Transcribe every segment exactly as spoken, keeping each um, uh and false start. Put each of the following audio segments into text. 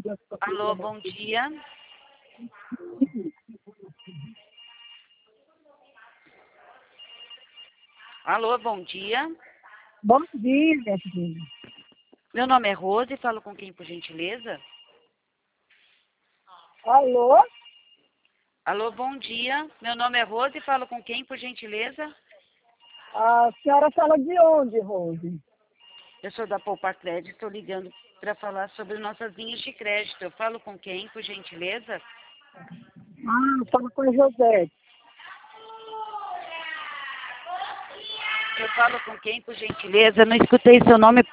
Alô, bom dia. Alô, bom dia. Bom dia, minha filha. Meu nome é Rose, falo com quem, por gentileza? Alô? Alô, bom dia. Meu nome é Rose, falo com quem, por gentileza? A senhora fala de onde, Rose? Eu sou da Poupar Crédito, estou ligando para falar sobre nossas linhas de crédito. Eu falo com quem, por gentileza? Ah, fala com a José. Eu falo com quem, por gentileza? Não escutei seu nome.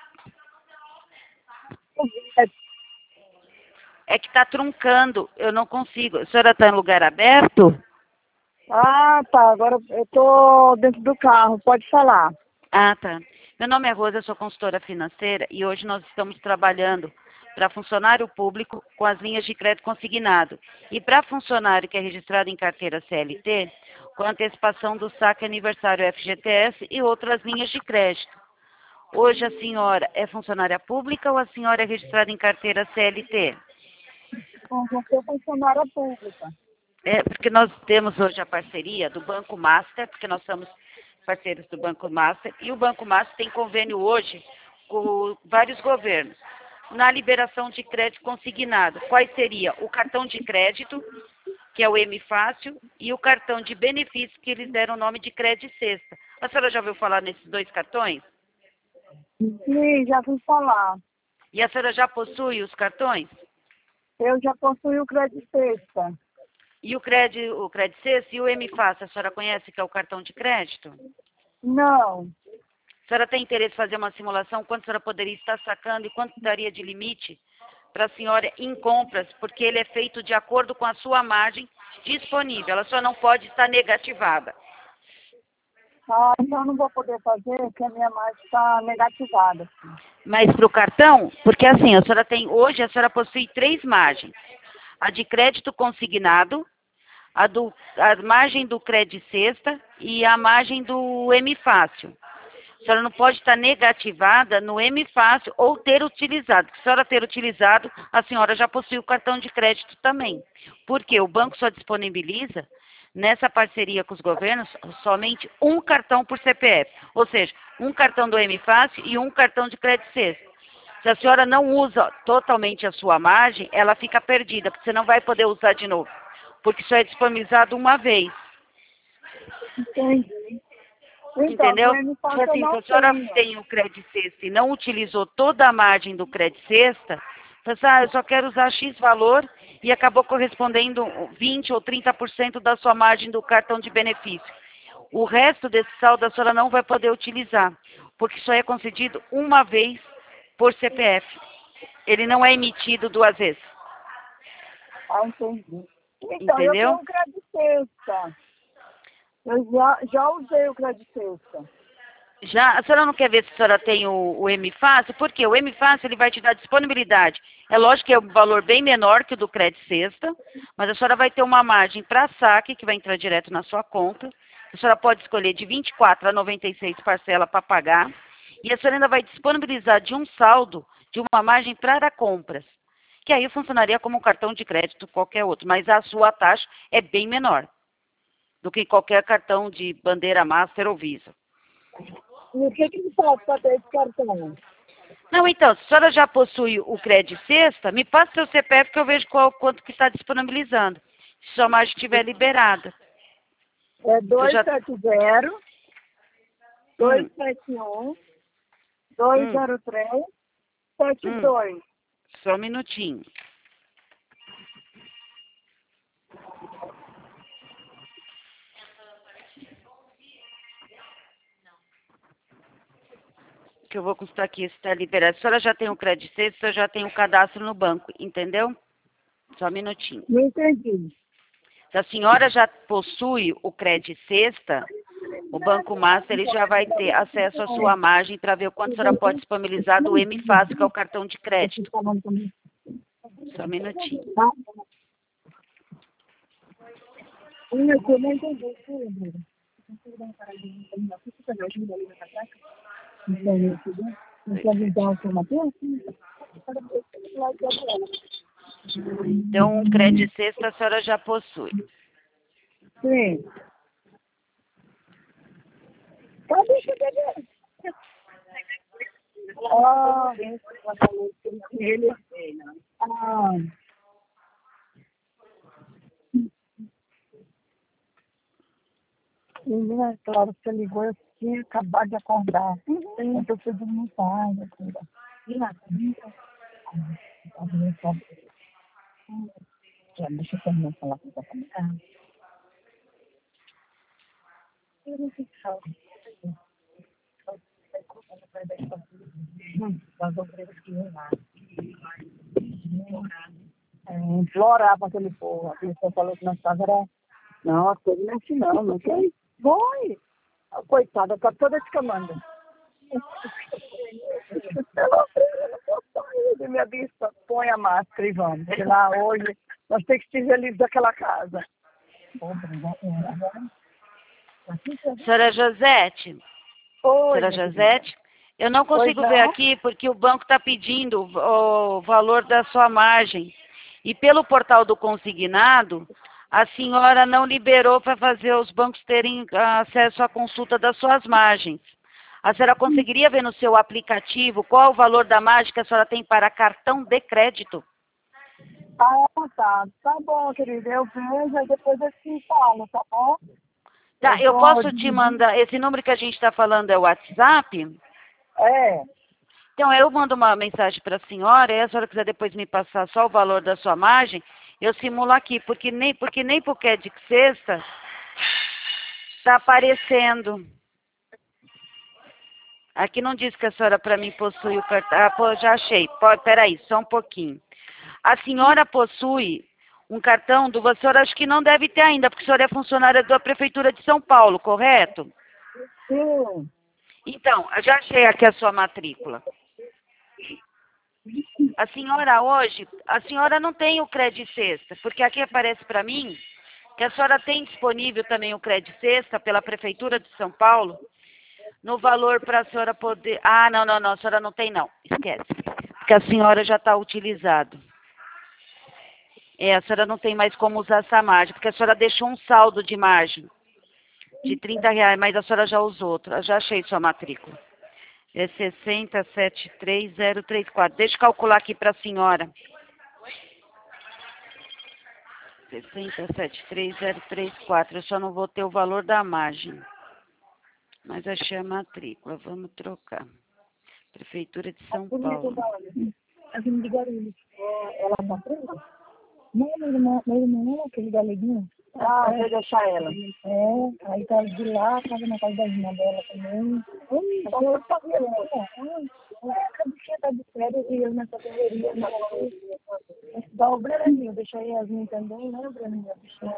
É que está truncando, eu não consigo. A senhora está em lugar aberto? Ah, tá. Agora eu tô dentro do carro. Pode falar. Ah, tá. Meu nome é Rosa, eu sou consultora financeira e hoje nós estamos trabalhando para funcionário público com as linhas de crédito consignado e para funcionário que é registrado em carteira C L T com antecipação do saque aniversário F G T S e outras linhas de crédito. Hoje a senhora é funcionária pública ou a senhora é registrada em carteira C L T? Com você, funcionária pública. É, porque nós temos hoje a parceria do Banco Master, porque nós somos parceiros do Banco Master, e o Banco Master tem convênio hoje com vários governos, na liberação de crédito consignado. Quais seria? O cartão de crédito, que é o M Fácil, e o cartão de benefício, que eles deram o nome de Crédito Sexta. A senhora já ouviu falar nesses dois cartões? Sim, já fui falar. E a senhora já possui os cartões? Eu já possuí o crédito sexta. E o crédito, o crédito Sexta e o M Fácil, a senhora conhece que é o cartão de crédito? Não. A senhora tem interesse em fazer uma simulação? Quanto a senhora poderia estar sacando e quanto daria de limite para a senhora em compras? Porque ele é feito de acordo com a sua margem disponível. Ela só não pode estar negativada. Ah, então eu não vou poder fazer, porque a minha margem está negativada. Mas para o cartão, porque assim, a senhora tem, hoje a senhora possui três margens. A de crédito consignado, a, do, a margem do crédito sexta e a margem do M Fácil. A senhora não pode estar negativada no M Fácil ou ter utilizado. Se a senhora ter utilizado, a senhora já possui o cartão de crédito também. Porque o banco só disponibiliza, nessa parceria com os governos, somente um cartão por C P F. Ou seja, um cartão do M Fácil e um cartão de crédito sexta. Se a senhora não usa totalmente a sua margem, ela fica perdida, porque você não vai poder usar de novo. Porque só é disponibilizado uma vez. Entendi. Então, Entendeu? do M Porque Fácil eu assim, se não a senhora tenho. tem o crédito sexta e não utilizou toda a margem do crédito sexta, você fala, ah, eu só quero usar X valor e acabou correspondendo vinte ou trinta por cento da sua margem do cartão de benefício. O resto desse saldo a senhora não vai poder utilizar, porque só é concedido uma vez por C P F. Ele não é emitido duas vezes. Ah, entendi. Então, eu tenho Entendeu? o crédito sexta. Eu já, já usei o crédito sexta. Já, a senhora não quer ver se a senhora tem o, o M Fácil? Porque o M Fácil ele vai te dar disponibilidade. É lógico que é um valor bem menor que o do crédito sexta, mas a senhora vai ter uma margem para saque, que vai entrar direto na sua conta. A senhora pode escolher de vinte e quatro a noventa e seis parcelas para pagar. E a senhora ainda vai disponibilizar de um saldo, de uma margem para compras. Que aí funcionaria como um cartão de crédito qualquer outro, mas a sua taxa é bem menor do que qualquer cartão de bandeira Master ou Visa. E o que que me faz para ter esse cartão? Não, então, se a senhora já possui o crédito sexta, me passa seu C P F que eu vejo qual, quanto que está disponibilizando. Se sua margem estiver liberada. É Que eu já... dois sete zero, dois Hum, sete um, dois hum, zero três, sete hum. dois. Só um minutinho. Que eu vou constar aqui se está liberado. Se a senhora já tem o crédito sexta, a senhora já tem o cadastro no banco, entendeu? Só um minutinho. Não entendi. Se a senhora já possui o crédito sexta, o Banco Master ele já vai ter acesso à sua margem para ver o quanto a senhora pode disponibilizar do M Fácil, que é o cartão de crédito. Só um minutinho. Tá? Hum, eu não entendi. Não pode dar informação? Então, um crédito sexta a senhora já possui. Sim. Então, deixa eu ver. Ah, ele... Ah... Menina, claro, você ligou, eu tinha acabado de acordar. Uhum. Então, eu fui dormir tarde. Deixa eu terminar de falar com você. Das obreiras que iam lá. Implorar para aquele povo. A pessoa falou que nós estávamos era... Não, a coisa não é assim não, não sei. Foi. Coitada, tá toda descamando. Ela não posso sair, minha bispa. Põe a máscara e vamos. Porque lá hoje nós temos que tirar livre daquela casa. Senhora Josete, Oi, senhora Josete, eu não consigo ver aqui porque o banco está pedindo o valor da sua margem. E pelo portal do consignado, a senhora não liberou para fazer os bancos terem acesso à consulta das suas margens. A senhora conseguiria ver no seu aplicativo qual o valor da margem que a senhora tem para cartão de crédito? Ah, tá. Tá bom, querida. Eu vejo e depois eu te falo, tá bom? Tá, eu posso te mandar... Esse número que a gente está falando é o WhatsApp? É. Então, eu mando uma mensagem para a senhora, e a senhora quiser depois me passar só o valor da sua margem, eu simulo aqui, porque nem, porque nem pro crédito sexta está aparecendo. Aqui não diz que a senhora para mim possui o cartão. Ah, pô, já achei. Pode, peraí, só um pouquinho. A senhora possui um cartão do... A senhora acho que não deve ter ainda, porque a senhora é funcionária da Prefeitura de São Paulo, correto? Sim. Então, eu já achei aqui a sua matrícula. A senhora hoje, a senhora não tem o crédito sexta, porque aqui aparece para mim que a senhora tem disponível também o crédito sexta pela Prefeitura de São Paulo, no valor para a senhora poder... Ah, não, não, não, a senhora não tem não, esquece. Porque a senhora já está utilizado. É, a senhora não tem mais como usar essa margem, porque a senhora deixou um saldo de margem de trinta reais, mas a senhora já usou outra. Já achei sua matrícula. É sessenta setenta e três zero trinta e quatro. Deixa eu calcular aqui para a senhora. sessenta setenta e três zero trinta e quatro. Eu só não vou ter o valor da margem. Mas achei a matrícula. Vamos trocar. Prefeitura de São Paulo. A de Guarulhos. Ela tá presa? Não, meu irmão, meu irmão, aquele galeguinho. Ah, vai deixar ela. É, aí tá de lá, tava na casa da irmã dela também. Hum, então eu tá vendo. A bichinha tá de férias e eu nessa correria. Dá o Breninho, deixa a Yasmin também, né, Breninho?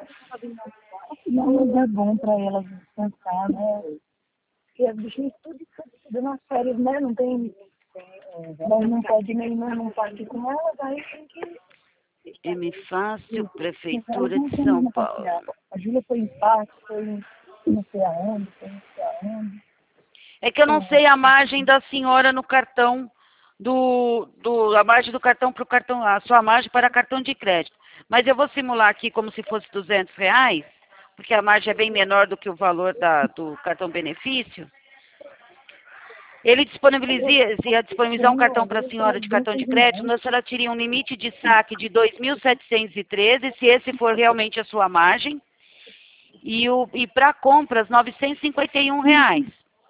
Não, é bom pra elas descansar, né? Porque as bichinhas tudo, tudo, tudo nas férias, né? Não tem... Mas não pode, minha irmã não pode com elas, aí tem que... M Fácil, Prefeitura de São Paulo. A Júlia foi em parque, foi em não sei aonde, foi não sei aonde. É que eu não sei a margem da senhora no cartão, do, do, a margem do cartão para o cartão, a sua margem para cartão de crédito. Mas eu vou simular aqui como se fosse duzentos reais, porque a margem é bem menor do que o valor da, do cartão benefício. Ele disponibiliza, ia disponibilizar um cartão para a senhora de cartão de crédito, a senhora teria um limite de saque de dois mil setecentos e treze, se esse for realmente a sua margem, e, o, e para compras, novecentos e cinquenta e um reais.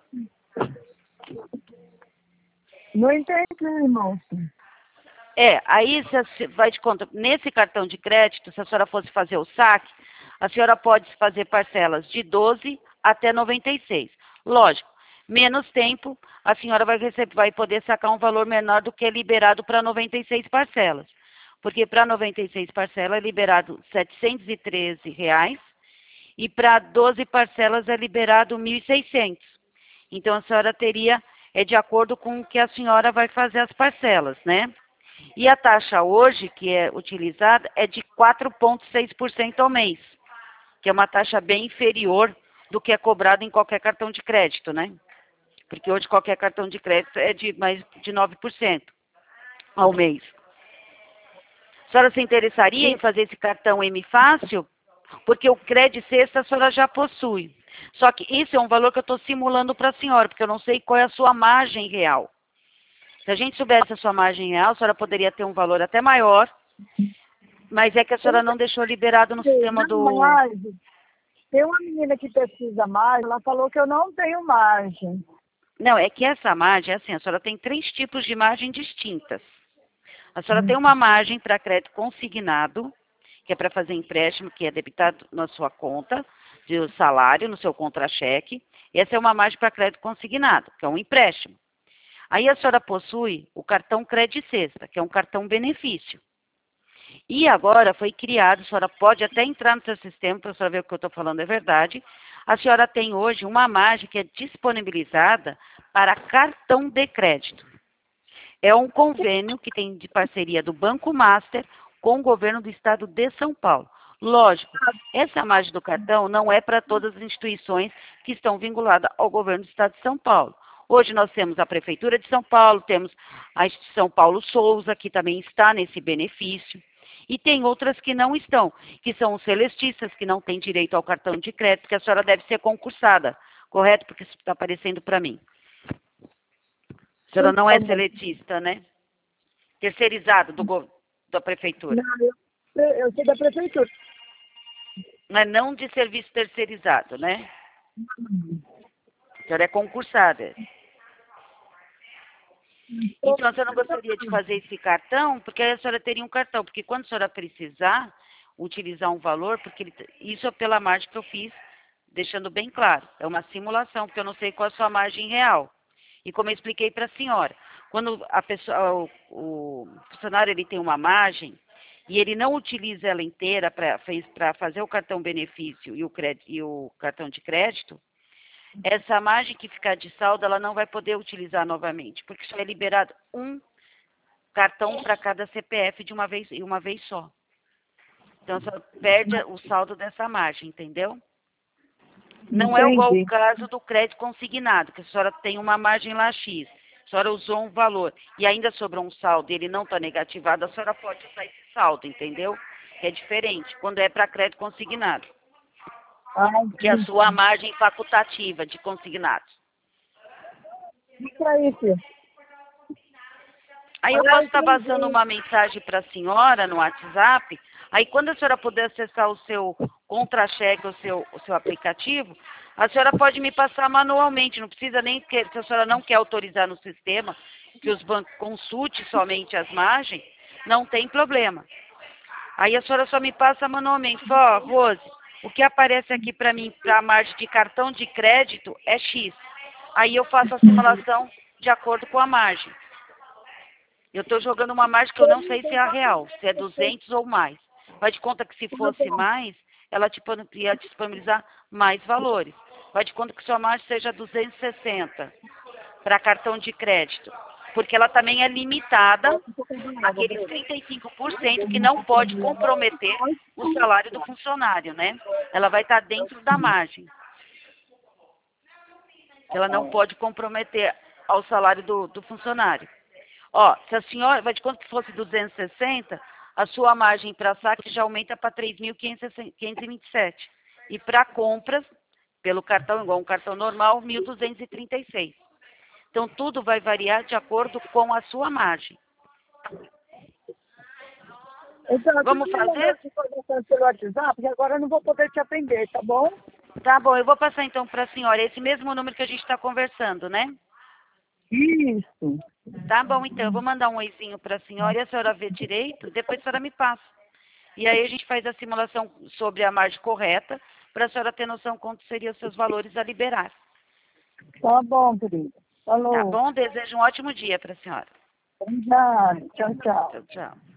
Não entendi, irmão. É, aí você vai de conta, nesse cartão de crédito, se a senhora fosse fazer o saque, a senhora pode fazer parcelas de doze até noventa e seis. Lógico, menos tempo, a senhora vai, receber, vai poder sacar um valor menor do que é liberado para noventa e seis parcelas. Porque para noventa e seis parcelas é liberado setecentos e treze reais e para doze parcelas é liberado mil e seiscentos. Então a senhora teria, é de acordo com o que a senhora vai fazer as parcelas, né? E a taxa hoje, que é utilizada, é de quatro vírgula seis por cento ao mês, que é uma taxa bem inferior do que é cobrado em qualquer cartão de crédito, né? Porque hoje qualquer cartão de crédito é de mais de nove por cento ao mês. senhora se interessaria em fazer esse cartão M Fácil? Porque o Cred Sexta a senhora já possui. Só que isso é um valor que eu estou simulando para a senhora, porque eu não sei qual é a sua margem real. Se a gente soubesse a sua margem real, a senhora poderia ter um valor até maior, mas é que a senhora não deixou liberado no sistema do... Margem. Tem uma menina que pesquisa margem, ela falou que eu não tenho margem. Não, é que essa margem, assim, a senhora tem três tipos de margem distintas. A senhora tem uma margem para crédito consignado, que é para fazer empréstimo, que é debitado na sua conta de salário, no seu contra-cheque. Essa é uma margem para crédito consignado, que é um empréstimo. Aí a senhora possui o cartão Cred Sexta, que é um cartão benefício. E agora foi criado, a senhora pode até entrar no seu sistema para a senhora ver o que eu estou falando é verdade. A senhora tem hoje uma margem que é disponibilizada para cartão de crédito. É um convênio que tem de parceria do Banco Master com o governo do estado de São Paulo. Lógico, essa margem do cartão não é para todas as instituições que estão vinculadas ao governo do estado de São Paulo. Hoje nós temos a Prefeitura de São Paulo, temos a instituição Paulo Souza, que também está nesse benefício. E tem outras que não estão, que são os celestistas, que não têm direito ao cartão de crédito, que a senhora deve ser concursada, correto? Porque isso está aparecendo para mim. A senhora não é seletista, né? Terceirizado do, da Prefeitura. Não, eu, eu sou da Prefeitura. Mas não de serviço terceirizado, né? A senhora é concursada. Então, a senhora não gostaria de fazer esse cartão, porque aí a senhora teria um cartão, porque quando a senhora precisar utilizar um valor, porque ele, isso é pela margem que eu fiz, deixando bem claro, é uma simulação, porque eu não sei qual é a sua margem real. E como eu expliquei para a senhora, quando a pessoa, o, o funcionário ele tem uma margem e ele não utiliza ela inteira para fazer o cartão benefício e o, crédito, e o cartão de crédito, essa margem que ficar de saldo, ela não vai poder utilizar novamente, porque só é liberado um cartão para cada C P F de uma vez, uma vez só. Então, só perde o saldo dessa margem, entendeu? Não Entendi. É igual o caso do crédito consignado, que a senhora tem uma margem lá X, a senhora usou um valor e ainda sobrou um saldo e ele não está negativado, a senhora pode usar esse saldo, entendeu? É diferente quando é para crédito consignado. Que é a sua margem facultativa de consignados. Isso aí, filho. Aí eu posso estar passando uma mensagem para a senhora no WhatsApp, aí quando a senhora puder acessar o seu contra-cheque, o seu, o seu aplicativo, a senhora pode me passar manualmente, não precisa nem, que, se a senhora não quer autorizar no sistema, que os bancos consultem somente as margens, não tem problema. Aí a senhora só me passa manualmente, ó, oh, Rose, o que aparece aqui para mim, para a margem de cartão de crédito, é X. Aí eu faço a simulação de acordo com a margem. Eu estou jogando uma margem que eu não sei se é a real, se é duzentos ou mais. Faz de conta que se fosse mais, ela ia disponibilizar mais valores. Faz de conta que sua margem seja duzentos e sessenta para cartão de crédito. Porque ela também é limitada àqueles trinta e cinco por cento que não pode comprometer o salário do funcionário, né? Ela vai estar dentro da margem. Ela não pode comprometer ao salário do, do funcionário. Ó, se a senhora, vai de conta que fosse duzentos e sessenta, a sua margem para saque já aumenta para três mil quinhentos e vinte e sete. E para compras, pelo cartão, igual um cartão normal, mil duzentos e trinta e seis. Então, tudo vai variar de acordo com a sua margem. Então, vamos fazer? Pelo WhatsApp, porque agora eu não vou poder te atender, tá bom? Tá bom, eu vou passar então para a senhora esse mesmo número que a gente está conversando, né? Isso. Tá bom, então, eu vou mandar um oizinho para a senhora e a senhora vê direito, depois a senhora me passa. E aí a gente faz a simulação sobre a margem correta, para a senhora ter noção quanto seriam os seus valores a liberar. Tá bom, querida. Falou. Tá bom? Desejo um ótimo dia para a senhora. Obrigada. Tchau, tchau. Tchau, tchau.